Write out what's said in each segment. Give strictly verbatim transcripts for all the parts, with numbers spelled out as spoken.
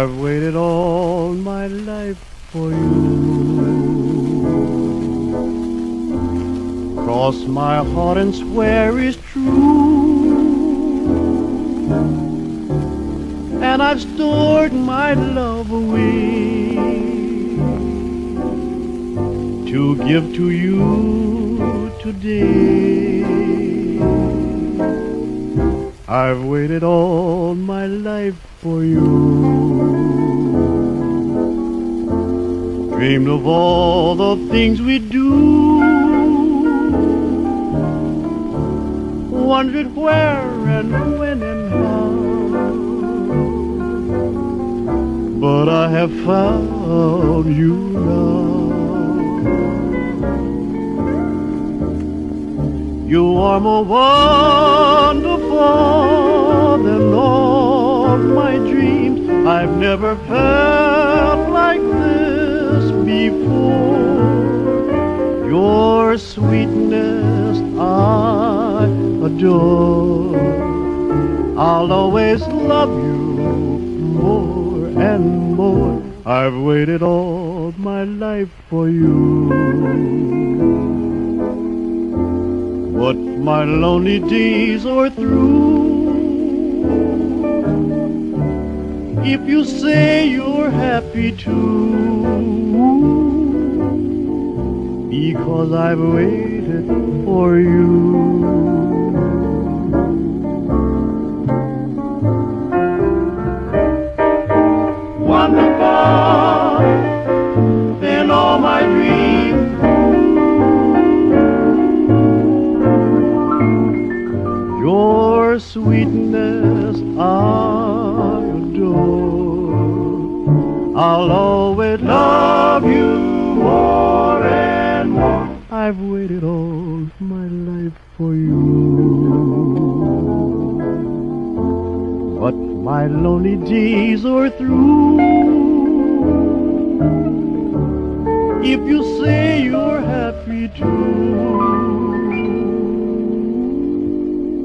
I've waited all my life for you. Cross my heart and swear it's true. And I've stored my love away to give to you today. I've waited all my life for you. Dreamed of all the things we do. Wondered where and when and how. But I have found you now. You are more wonderful than all my dreams. I've never felt like this before. Your sweetness I adore. I'll always love you more and more. I've waited all my life for you. But my lonely days are through. If you say you're happy too, because I've waited for you. Wonderful than all my dreams. Your sweetness I adore. I'll always love you more and more. I've waited all my life for you. But my lonely days are through. If you say you're happy too,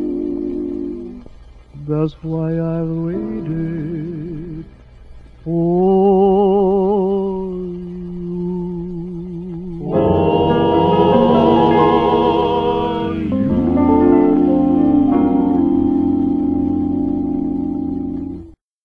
that's why I've waited for